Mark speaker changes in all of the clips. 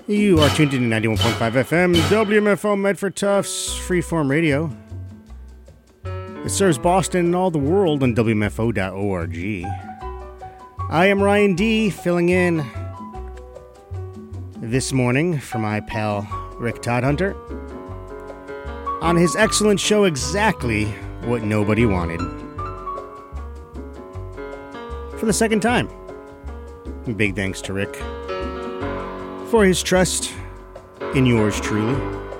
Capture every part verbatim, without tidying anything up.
Speaker 1: You are tuned in to ninety-one point five F M, W M F O Medford Tufts, Freeform Radio. It serves Boston and all the world on W M F O dot org. I am Ryan D, filling in this morning for my pal Rick Todhunter on his excellent show, Exactly What Nobody Wanted. For the second time. Big thanks to Rick for his trust in yours truly.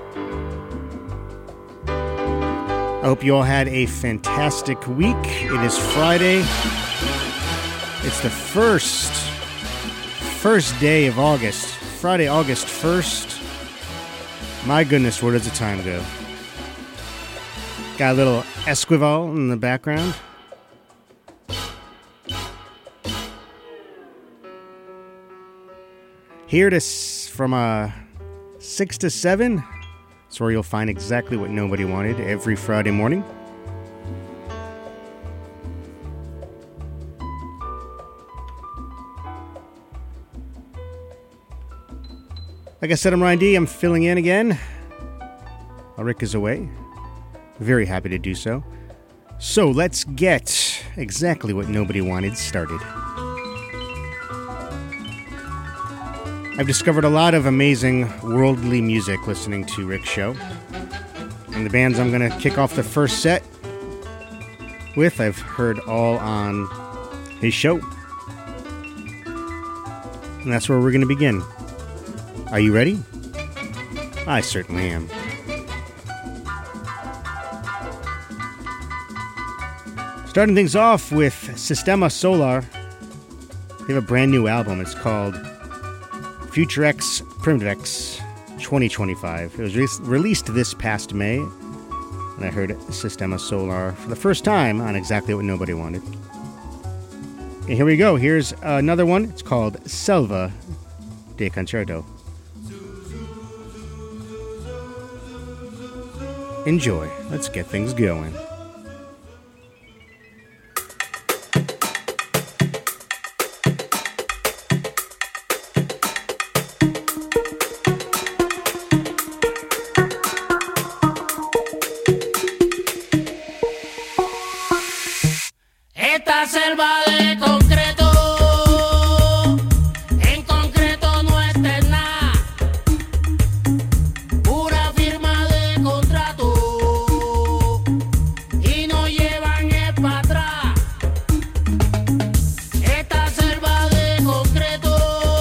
Speaker 1: I hope you all had a fantastic week. It is Friday. It's the first, first day of August. Friday, August first. My goodness, where does the time go? Got a little Esquivel in the background. Here to from uh, six to seven. That's where you'll find exactly what nobody wanted every Friday morning. Like I said, I'm Ryan D. I'm filling in again. While Rick is away. Very happy to do so. So let's get exactly what nobody wanted started. I've discovered a lot of amazing worldly music listening to Rick's show. And the bands I'm going to kick off the first set with, I've heard all on his show. And that's where we're going to begin. Are you ready? I certainly am. Starting things off with Sistema Solar. They have a brand new album. It's called Future X Primitive X twenty twenty-five. It was re- released this past May, and I heard Sistema Solar for the first time on Exactly What Nobody Wanted. And here we go. Here's another one. It's called Selva de Concerto. Enjoy. Let's get things going.
Speaker 2: Selva de concreto, en concreto no está en nada, pura firma de contrato y no llevan el para atrás. Esta selva de concreto,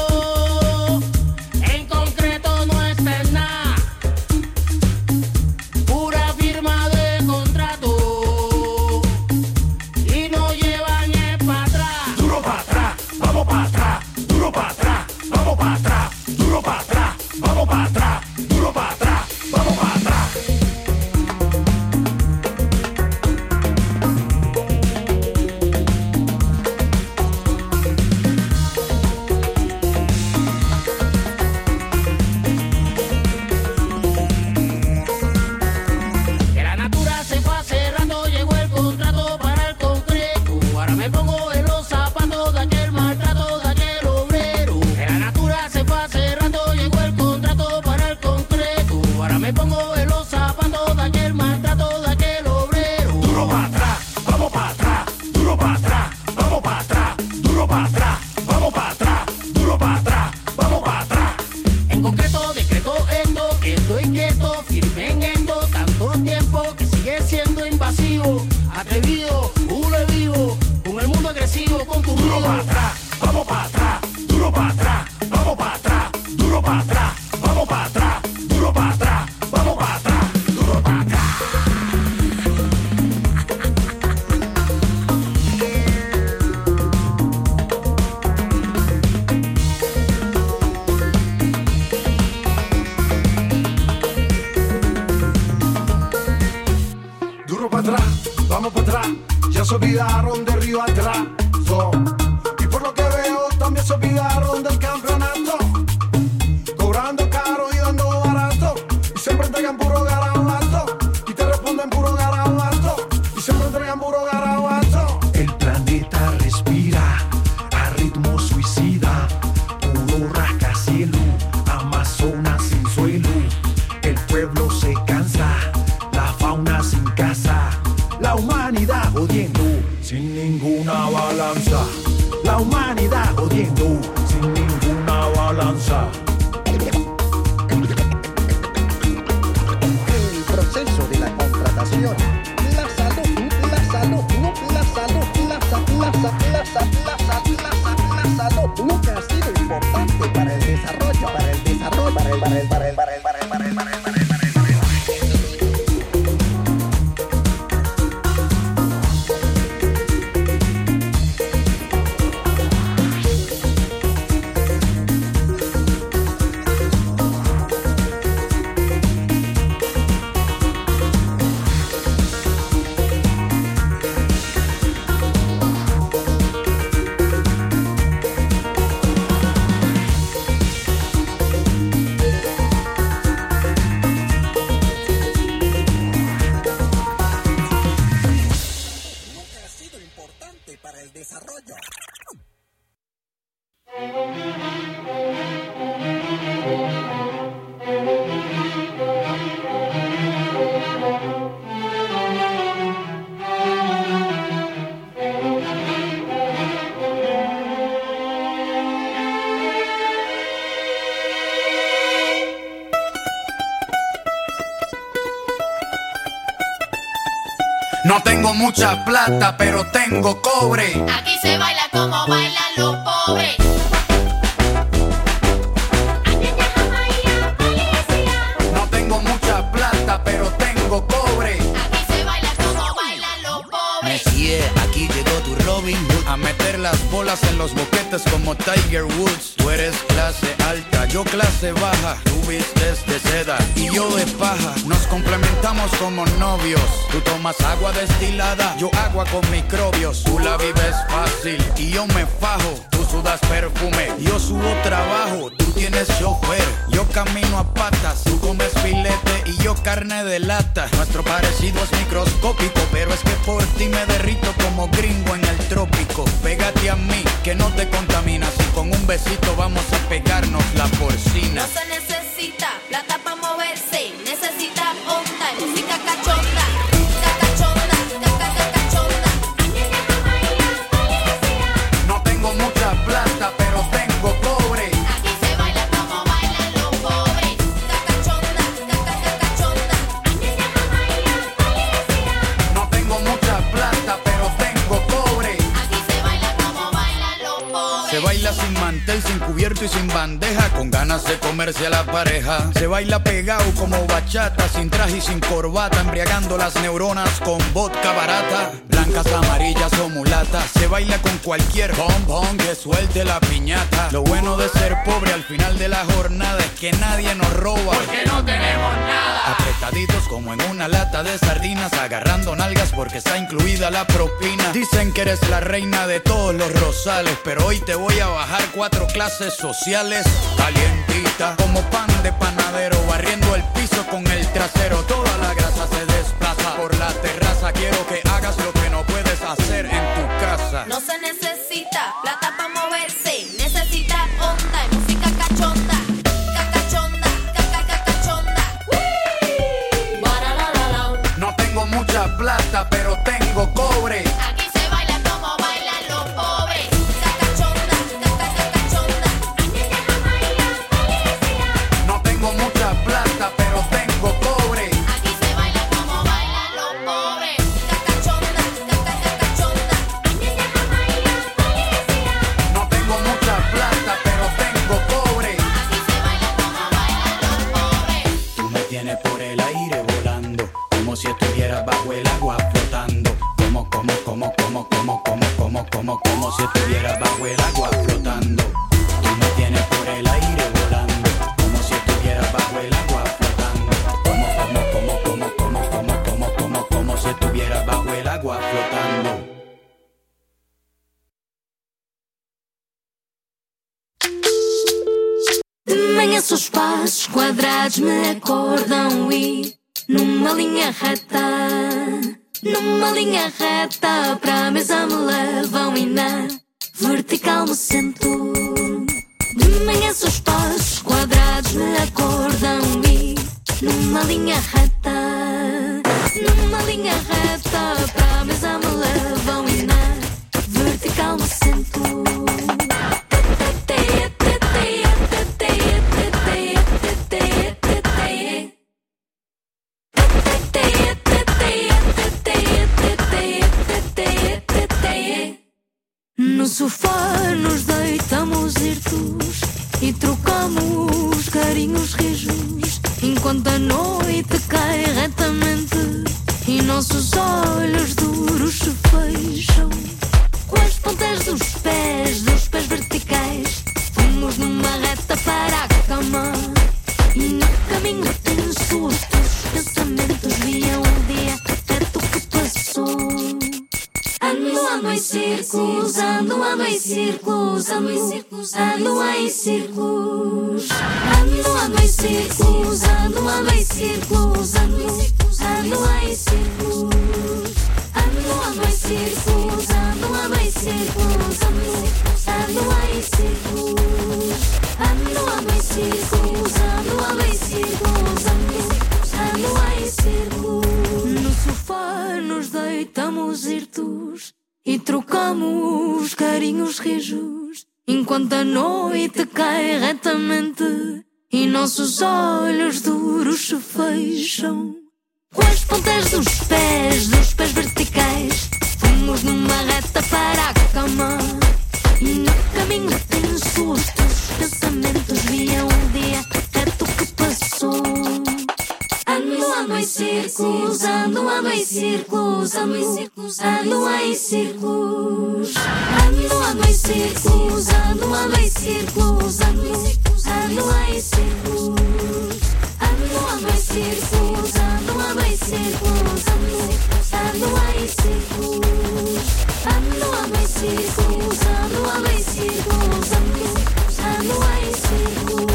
Speaker 2: en concreto no está en nada, pura firma de contrato.
Speaker 3: Ritmo suicida, puro rascacielos, Amazonas. avanza.
Speaker 4: El proceso de la contratación, la salud, la salud, no, la salud, la salud, la salud, la salud, la salud, la salud, la salud, nunca ha sido importante para el desarrollo, para el desarrollo, para el, para el, para el, para el, para el, para el, para el, para el.
Speaker 5: No tengo mucha plata, pero tengo cobre.
Speaker 6: Aquí se baila como bailan los pobres.
Speaker 5: No tengo mucha plata, pero tengo cobre.
Speaker 6: Aquí se baila como bailan los pobres.
Speaker 5: Messier, aquí llegó tu Robin Hood a meter las bolas en los boquetes como Tiger Woods. Tú eres clase alta, yo clase baja. Tú vistes de seda y yo de paja. Nos complementamos como novios. Tú tomas agua destilada, yo agua con microbios. Tú la vives fácil y yo me fajo. Tú sudas perfume, yo subo trabajo. Tú tienes chofer, yo camino a patas. Tú comes filete y yo carne de lata. Nuestro parecido es microscópico, pero es que por ti me derrito como gringo en el trópico. Pégate a mí, que no te contaminas. Y con un besito vamos a pegarnos la porcina.
Speaker 6: No se necesita plata para moverse, necesita onda y música cachonda. Cachonda, cachonda.
Speaker 5: No tengo mucha plata, pero tengo cobre.
Speaker 6: Aquí se baila como bailan los pobres. Cachonda, cachonda.
Speaker 5: No tengo mucha plata, pero tengo cobre.
Speaker 6: Aquí se baila como bailan los pobres.
Speaker 5: Se baila sin mantel, sin cubierto y sin bandeja, con ganas de comerse a la pareja. Se baila pegado como bachata, sin traje y sin corbata, embriagando las neuronas con vodka barata. Blancas, amarillas o mulatas. Se baila con cualquier bombón que suelte la piñata. Lo bueno de ser pobre al final de la jornada es que nadie nos roba,
Speaker 2: Porque no tenemos nada.
Speaker 5: apretaditos como en una lata de sardinas, agarrando nalgas porque está incluida la propina. Dicen que eres la reina de todos los rosales, pero hoy te voy a bajar cuatro clases sociales. Calientita como pan de panadero, barriendo el piso con el trasero. Toda la grasa se desplaza por la terraza. Quiero que hagas lo que no puedes hacer en tu casa.
Speaker 6: No se necesita plata para moverse, necesita onda y música cachonda. Cachonda, cachonda.
Speaker 5: No tengo mucha plata, pero tengo cobre.
Speaker 6: Aquí se baila como bailan los pobres. Cachonda, cachonda.
Speaker 5: No tengo mucha plata, pero tengo cobre.
Speaker 6: Aquí se baila como bailan los pobres. Cachonda, cachonda.
Speaker 5: No tengo mucha plata, pero tengo cobre.
Speaker 6: Aquí se baila como bailan los pobres.
Speaker 5: Tú me tienes por el aire volando, como si estuvieras bajo el agua flotando. Como, como, como, como, como, como, como, como, como si estuvieras bajo el agua flotando. Tú me tienes por el aire volando, como si estuvieras bajo el agua flotando. Como, como, como, como, como, como, como, como, como si estuvieras bajo el agua flotando.
Speaker 7: De manhã só os passos quadrados me acordam e numa linha reta, numa linha reta para a mesa me levam e na vertical me sento. De manhã só os passos quadrados me acordam e numa linha reta, numa linha reta para a mesa me levam e na vertical me sento. ando em círculos, ando em círculos, ando, ando em círculos, ando, ando em círculos, ando, ando em círculos, ando, ando em círculos, ando, ando em círculos, ando, ando em círculos, ando, ando em círculos, ando, ando em círculos, ando, ando em círculos. No sofá nos deitamos hirtos e trocamos carinhos rijos, enquanto a noite cai retamente e nossos olhos duros se fecham. Com as pontas dos pés, dos pés verticais, fomos numa reta para a cama. E no caminho tenso os teus pensamentos viam o dia reto que passou. Ando, ando em círculos, ando, ando em círculos, ando em círculos, ando em círculos, ando, ando em círculos, ando, ando em círculos, ando, ando em círculos, ando, ando em círculos, ando, ando em círculos, ando, ando em círculos, ando, ando em círculos, ando, ando em círculos, ando, ando em círculos.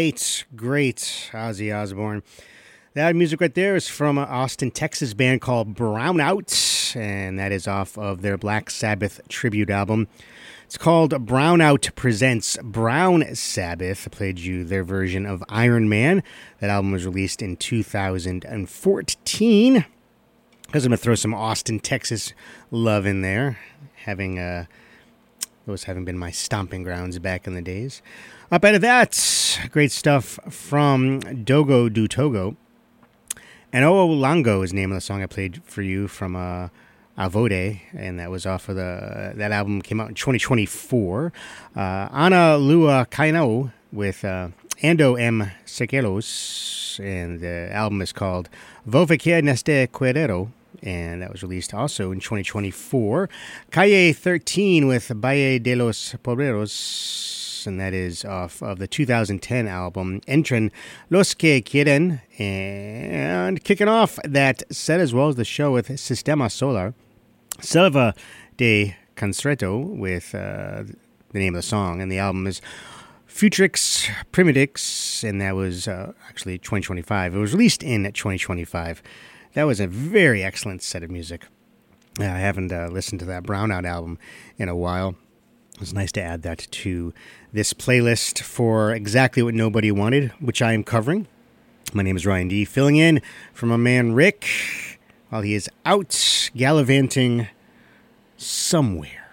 Speaker 1: great, great Ozzy Osbourne. That music right there is from an Austin, Texas band called Brown Out, and that is off of their Black Sabbath tribute album. It's called Brown Out Presents Brown Sabbath. I played you their version of Iron Man. That album was released in two thousand fourteen. Because I'm going to throw some Austin, Texas love in there, having uh, those having been my stomping grounds back in the days. Up out of that, great stuff from Dogo do Togo. And O Lango is the name of the song I played for you from uh, Avode, and that was off of the, uh, that album came out in twenty twenty-four. Uh, Ana Lua Kainao with uh, Ando M. Sequelos, and the album is called Vovequer Neste Querero, and that was released also in twenty twenty-four. Calle thirteen with Valle de los Pobreros, and that is off of the two thousand ten album Entren Los Que Quieren. And kicking off that set as well as the show with Sistema Solar, Selva de Concerto with uh, the name of the song, and the album is Futrix Primitix, and that was uh, actually twenty twenty-five. It was released in twenty twenty-five. That was a very excellent set of music. Uh, I haven't uh, listened to that Brown Out album in a while. It was nice to add that to this playlist for exactly what nobody wanted, which I am covering. My name is Ryan D, filling in for my man Rick while he is out gallivanting somewhere.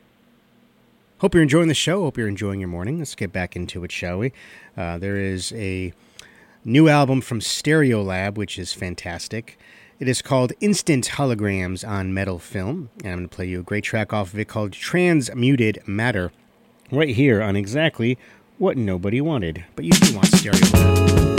Speaker 1: Hope you're enjoying the show. Hope you're enjoying your morning. Let's get back into it, shall we? Uh, there is a new album from Stereolab, which is fantastic. It is called Instant Holograms on Metal Film, and I'm going to play you a great track off of it called Transmuted Matter, right here on exactly what nobody wanted. But you do want Stereolab.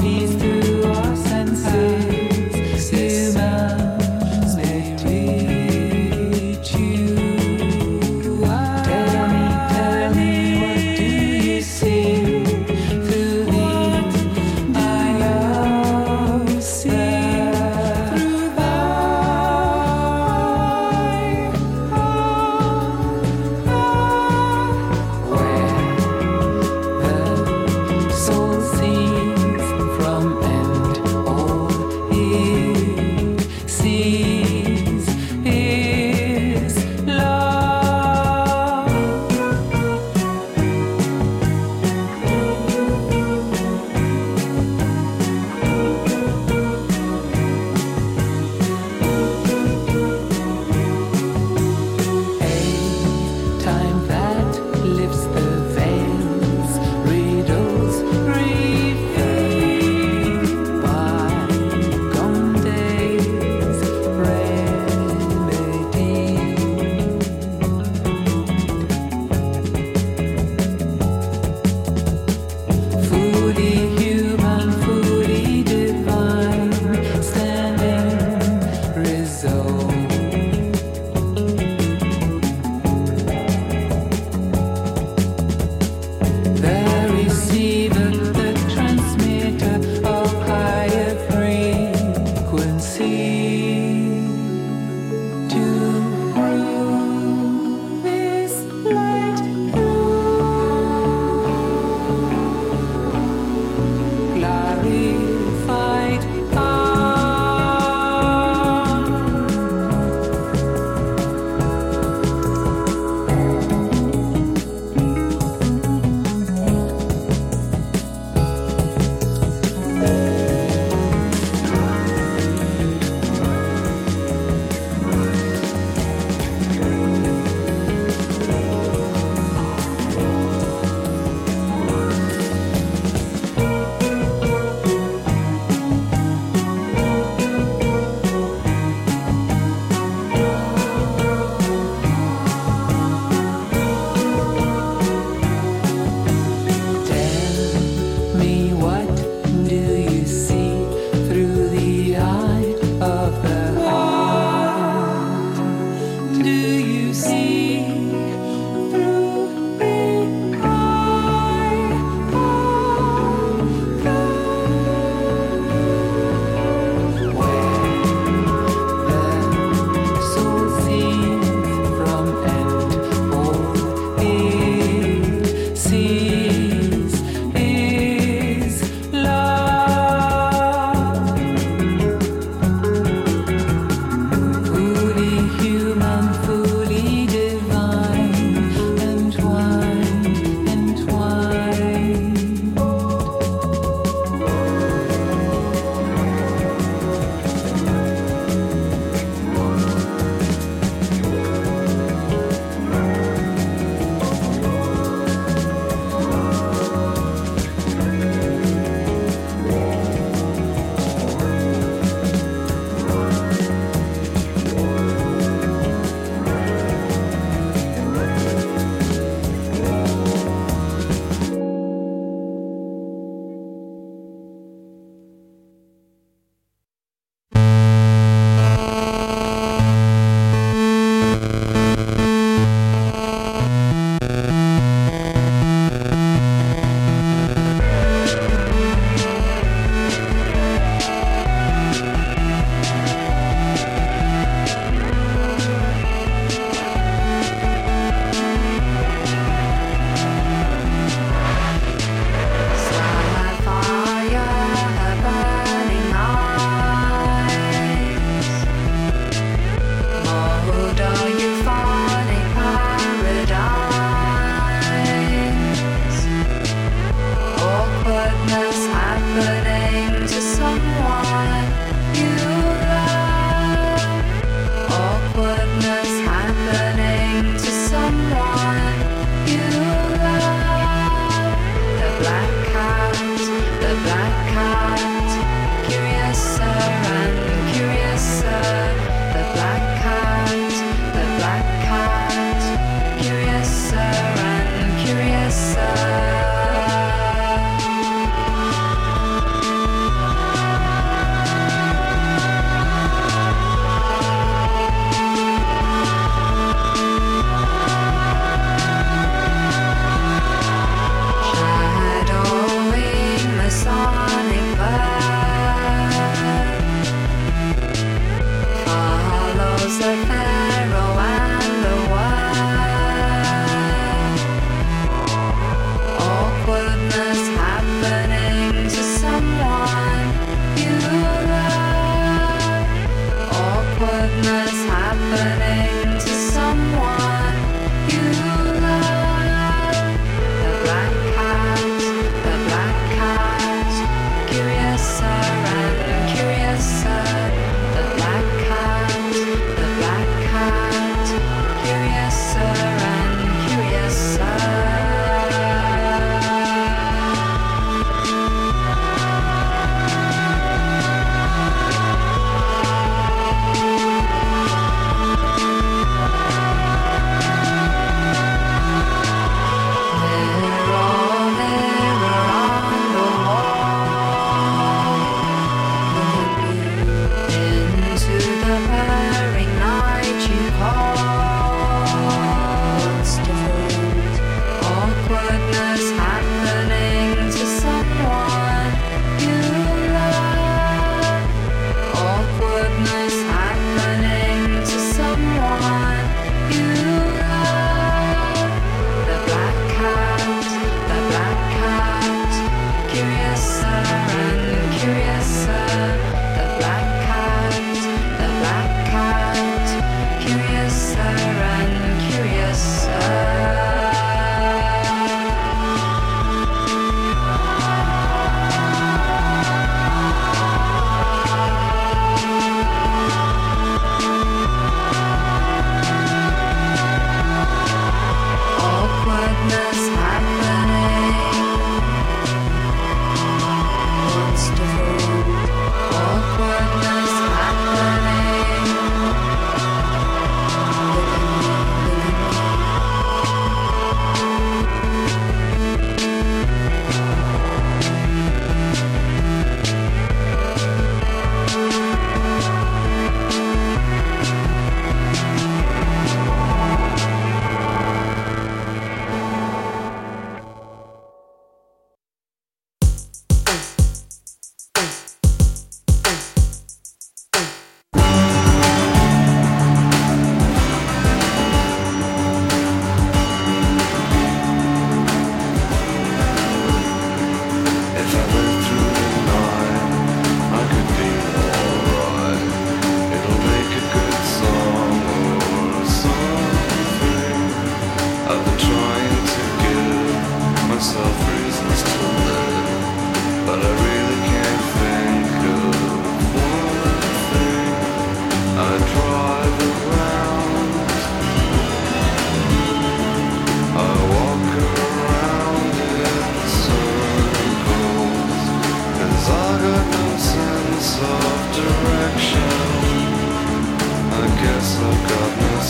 Speaker 3: Senses, human, spirit. Fully human, fully divine.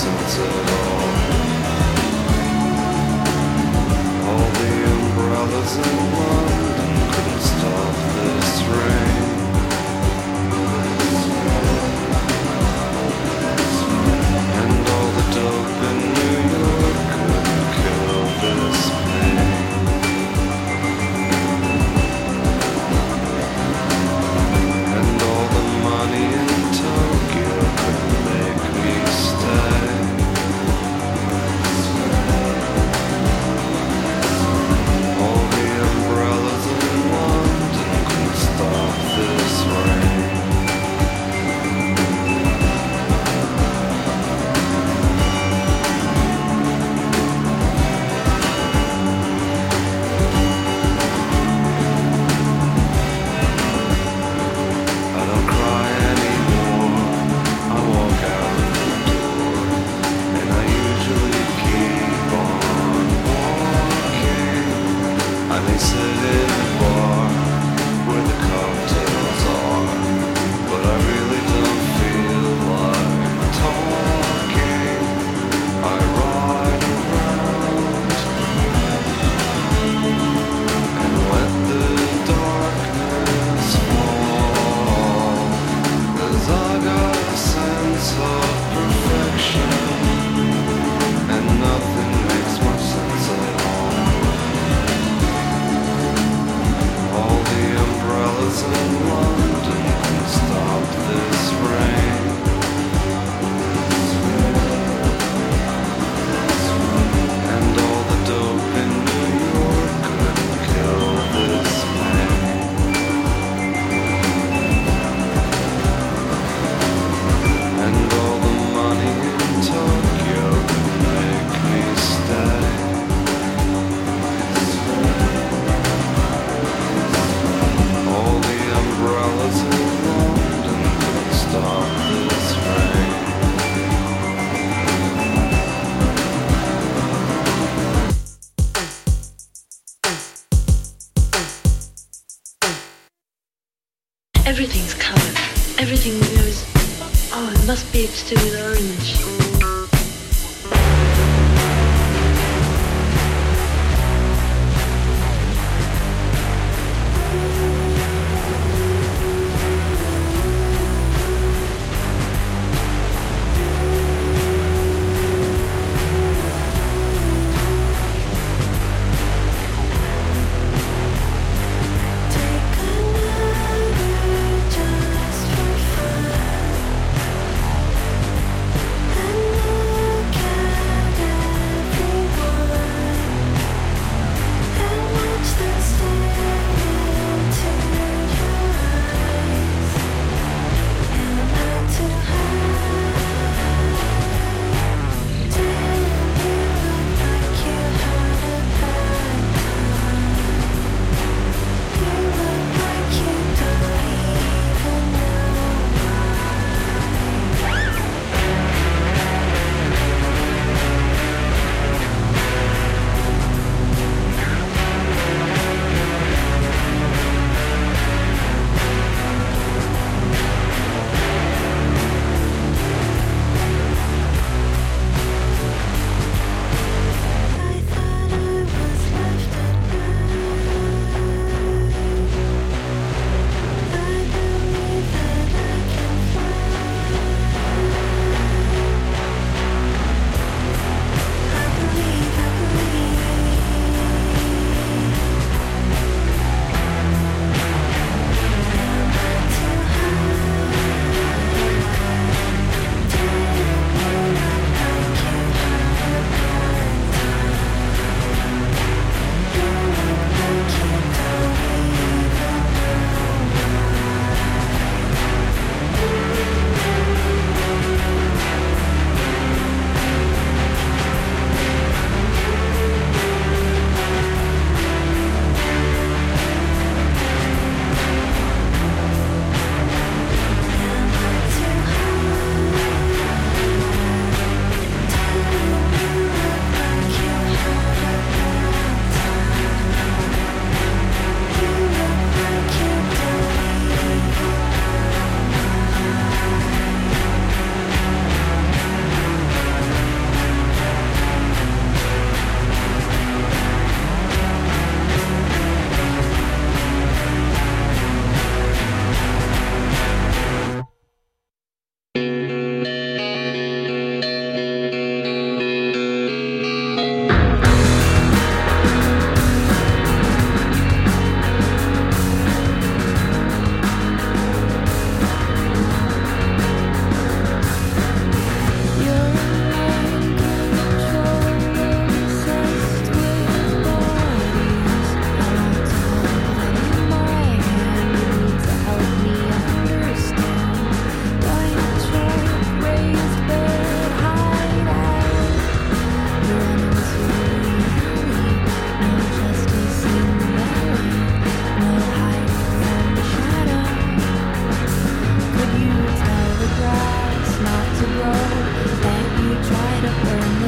Speaker 3: sense at all. All the umbrellas in London couldn't stop this rain. And all the dope in New York couldn't kill this pain. And all the money in Tokyo couldn't make me stay. All the umbrellas in London couldn't stop this rain. I don't cry anymore. I walk out the door, and I usually keep on walking. I may sit in a bar where the cocktails are, but I really don't feel like talking. I ride around and let the darkness fall, 'cause I got a sense of perfection, and nothing makes much sense at all. All the umbrellas in London can stop this rain. And all the dope in New York couldn't kill this pain. And all the money in Tokyo could make me stay. All the umbrellas in London couldn't stop this rain.
Speaker 8: Everything's colored. Everything goes. Oh, it must be to do with orange.
Speaker 7: Just for fun.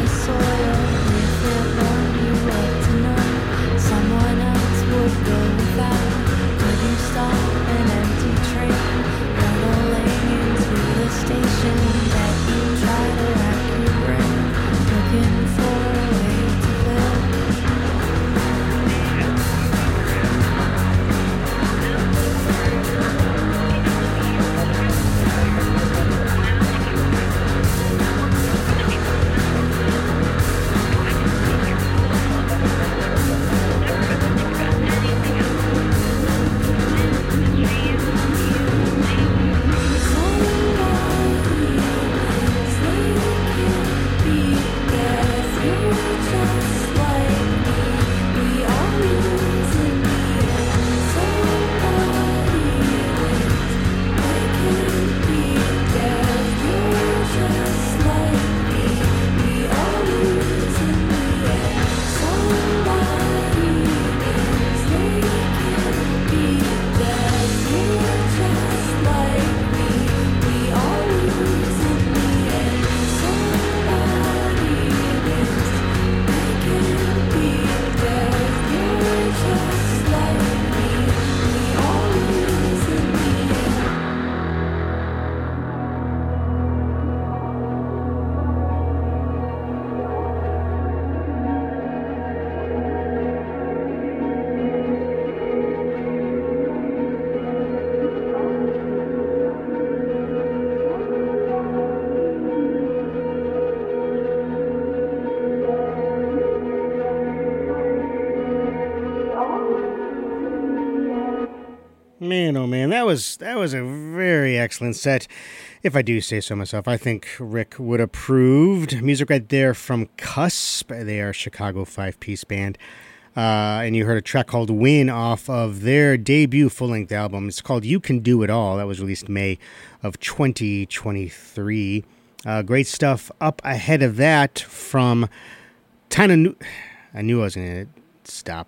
Speaker 1: Man, oh man, that was that was a very excellent set. If I do say so myself, I think Rick would approved. Music right there from Cusp. They are a Chicago five-piece band. Uh, and you heard a track called Win off of their debut full-length album. It's called You Can Do It All. That was released May of twenty twenty-three. Uh, great stuff up ahead of that from Tanu... I knew I was going to stop.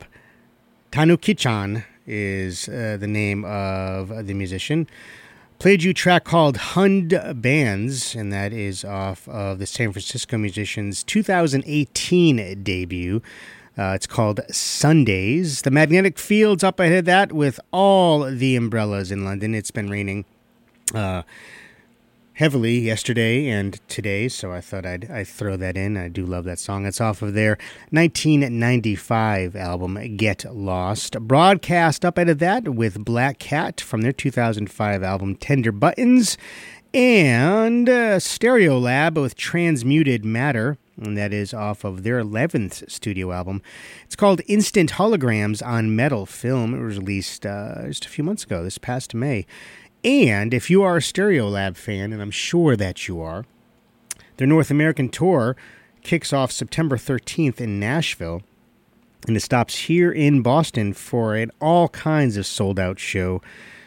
Speaker 1: Tanuki-chan is uh, the name of the musician. Played you a track called Hund Bands, and that is off of the San Francisco musician's two thousand eighteen debut. Uh, it's called Sundays. The Magnetic Fields up ahead of that with All the Umbrellas in London. It's been raining uh, heavily yesterday and today, so I thought I'd, I'd throw that in. I do love that song. It's off of their nineteen ninety-five album, Get Lost. Broadcast up ahead of that with Black Cat from their two thousand five album, Tender Buttons. And uh, Stereolab with Transmuted Matter, and that is off of their eleventh studio album. It's called Instant Holograms on Metal Film. It was released uh, just a few months ago, this past May. And if you are a Stereolab fan, and I'm sure that you are, their North American tour kicks off September thirteenth in Nashville, and it stops here in Boston for an all kinds of sold-out show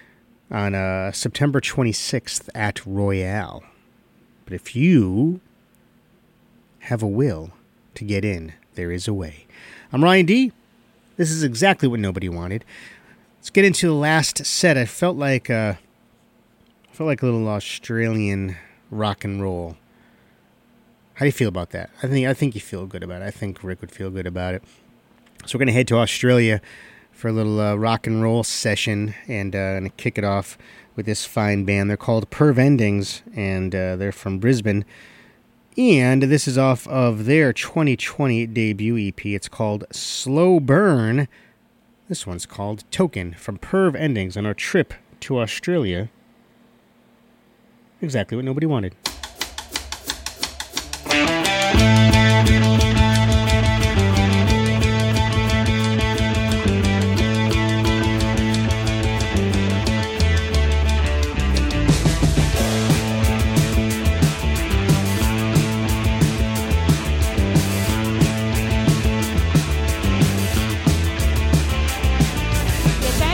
Speaker 1: on uh, September twenty-sixth at Royale. But if you have a will to get in, there is a way. I'm Ryan D. This is exactly what nobody wanted. Let's get into the last set. I felt like uh, I felt like a little Australian rock and roll. How do you feel about that? I think I think you feel good about it. I think Rick would feel good about it. So we're gonna head to Australia for a little uh, rock and roll session, and uh, gonna kick it off with this fine band. They're called Perv Endings, and uh, they're from Brisbane. And this is off of their twenty twenty debut E P. It's called Slow Burn. This one's called Token from Perv Endings on our trip to Australia. Exactly what nobody wanted.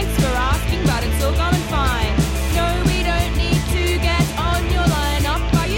Speaker 9: But it's all going fine. No, we don't need to get on your line up by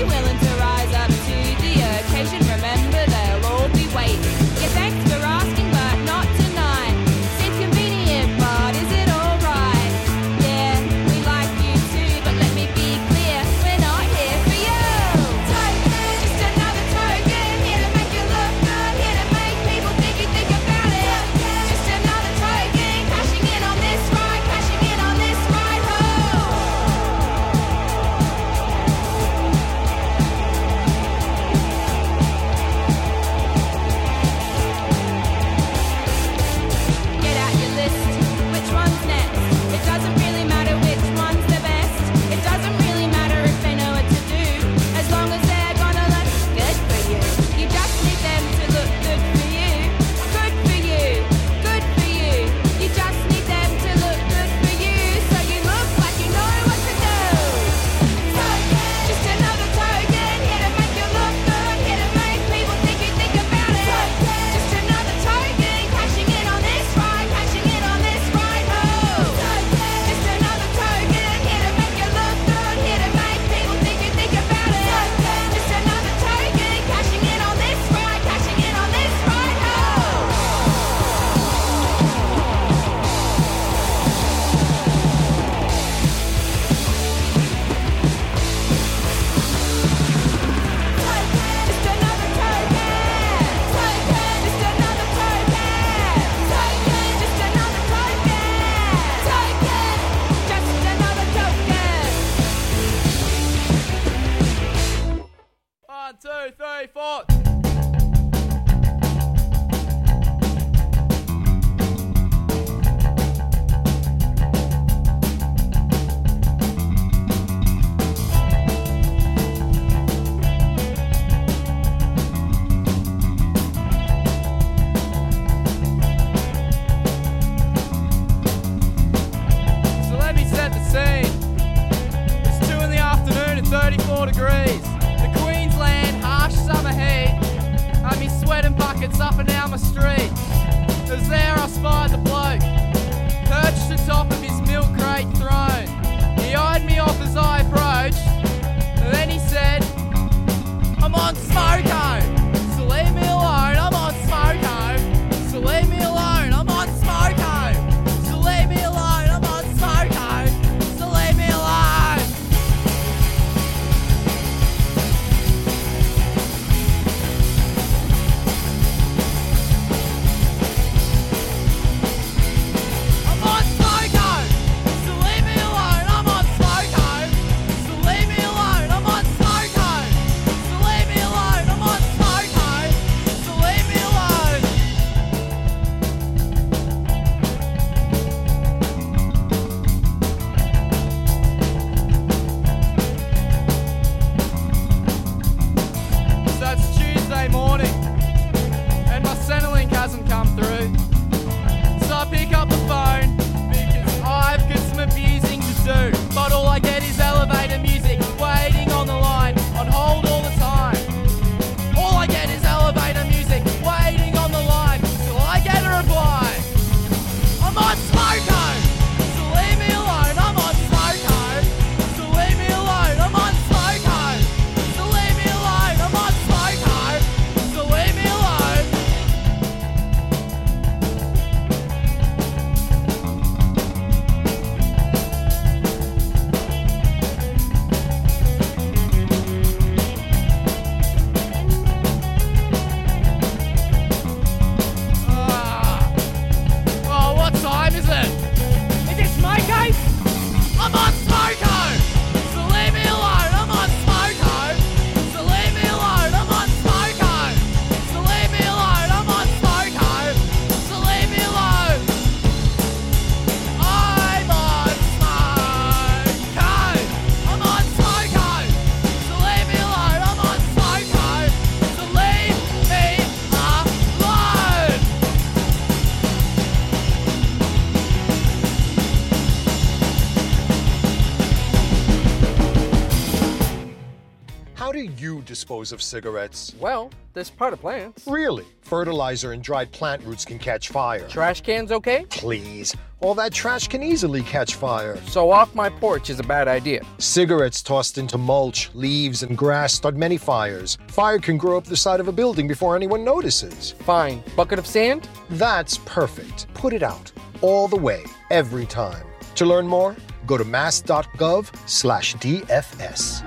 Speaker 9: dispose of cigarettes?
Speaker 10: Well, there's potted plants.
Speaker 9: Really? Fertilizer and dried plant roots can catch fire.
Speaker 10: Trash cans okay?
Speaker 9: Please. All that trash can easily catch fire.
Speaker 10: So off my porch is a bad idea.
Speaker 9: Cigarettes tossed into mulch, leaves, and grass start many fires. Fire can grow up the side of a building before anyone notices.
Speaker 10: Fine. Bucket of sand?
Speaker 9: That's perfect. Put it out. All the way. Every time. To learn more, go to mass.gov slash DFS.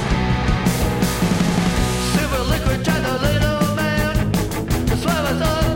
Speaker 2: Silver liquid to the little man, the swell is all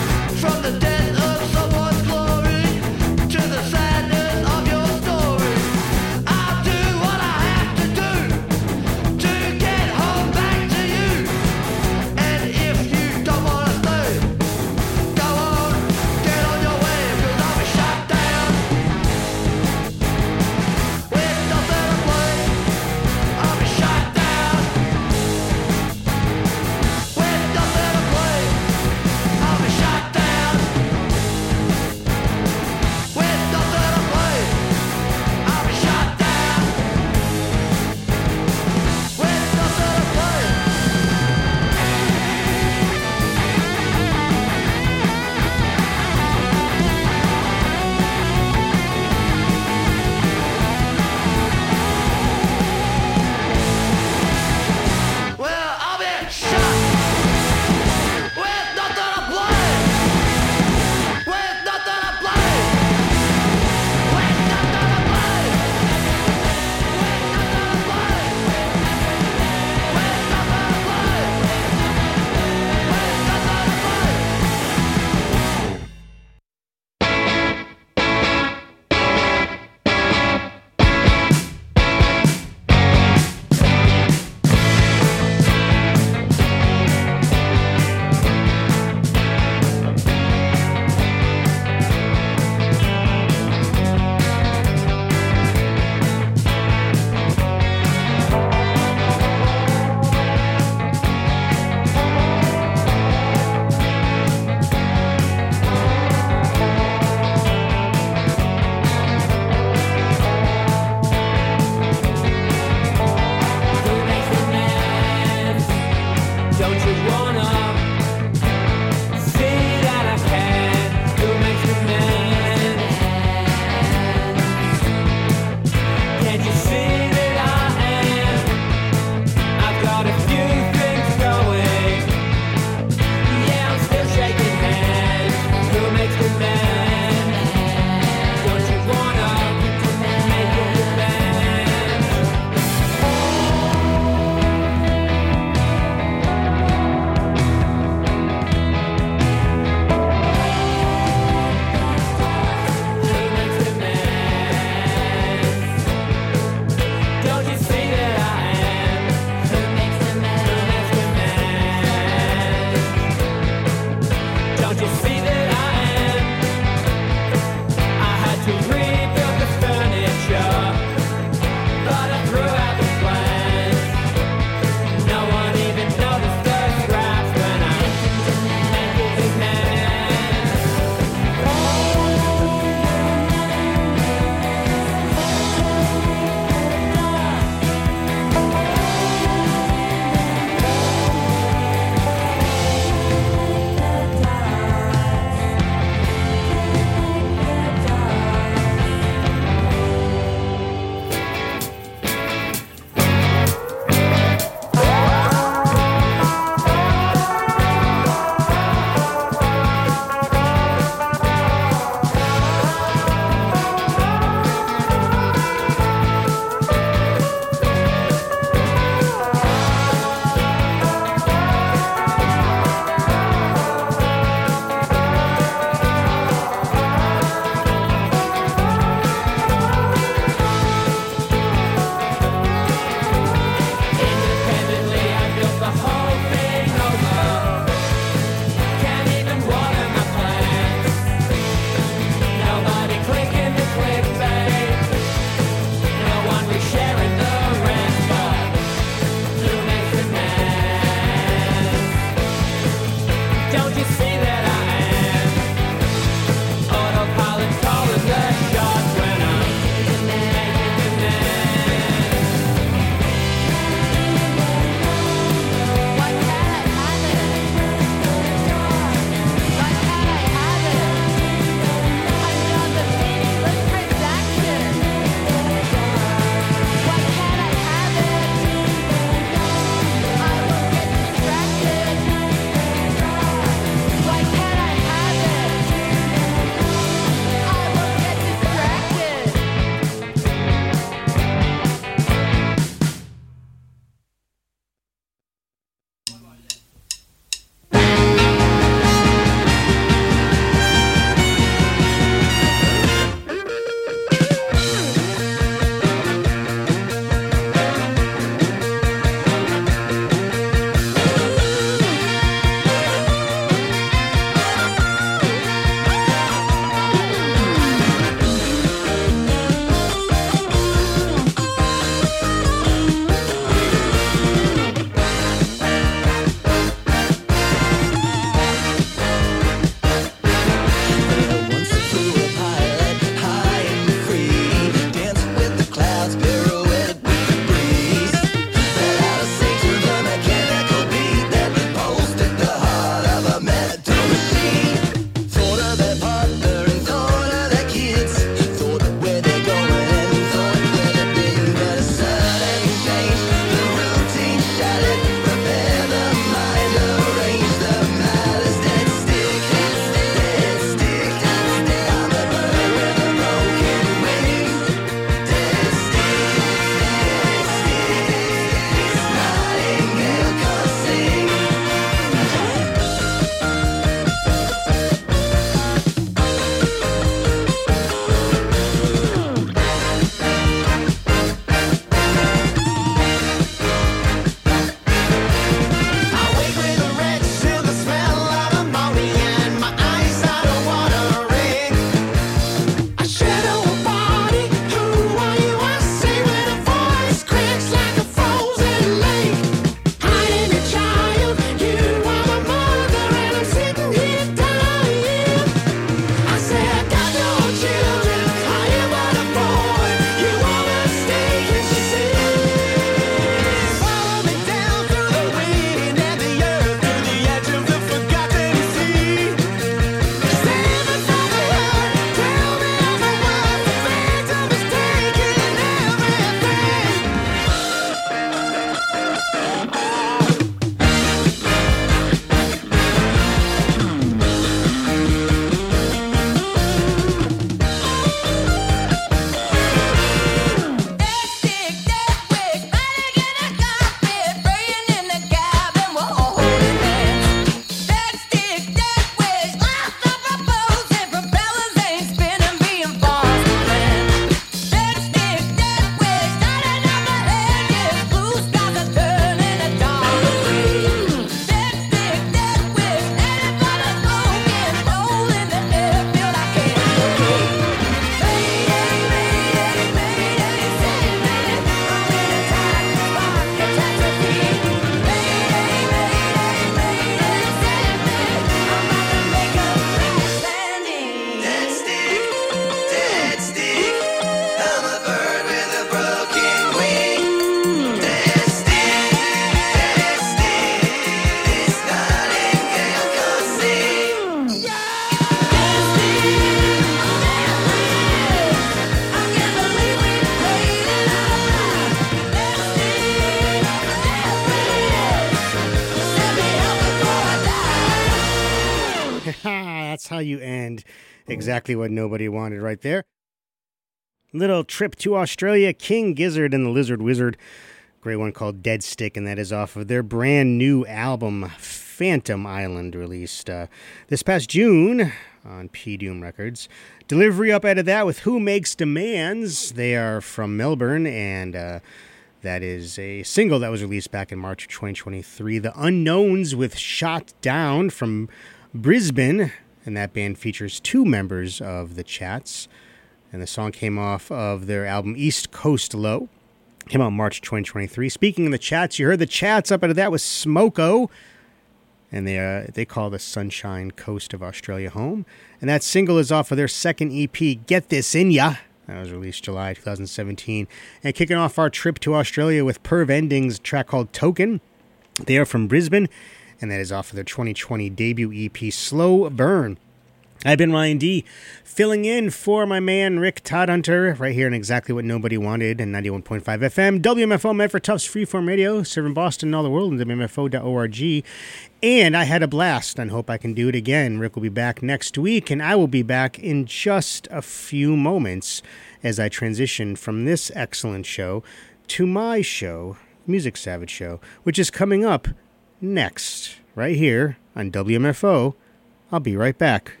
Speaker 1: That's how you end exactly what nobody wanted right there. Little trip to Australia, King Gizzard and the Lizard Wizard. Great one called Dead Stick, and that is off of their brand new album, Phantom Island, released uh, this past June on P Doom Records. Delivery up out of that with Who Makes Demands. They are from Melbourne, and uh, that is a single that was released back in March of twenty twenty-three. The Unknowns with Shot Down from Brisbane, and that band features two members of the Chats. And the song came off of their album East Coast Low. Came out March twenty twenty-three. Speaking of the Chats, you heard the Chats up out of that with Smoko. And they uh, they call the Sunshine Coast of Australia home. And that single is off of their second E P, Get This In Ya. That was released July twenty seventeen. And kicking off our trip to Australia with Perv Endings, a track called Token. They are from Brisbane. And that is off of their twenty twenty debut E P, Slow Burn. I've been Ryan D, filling in for my man Rick Todhunter, right here in Exactly What Nobody Wanted, and ninety-one point five F M, W M F O, Medford Tufts Freeform Radio, serving Boston and all the world, and W M F O dot org. And I had a blast, and hope I can do it again. Rick will be back next week, and I will be back in just a few moments as I transition from this excellent show to my show, Music Savage Show, which is coming up next, right here on W M F O. I'll be right back.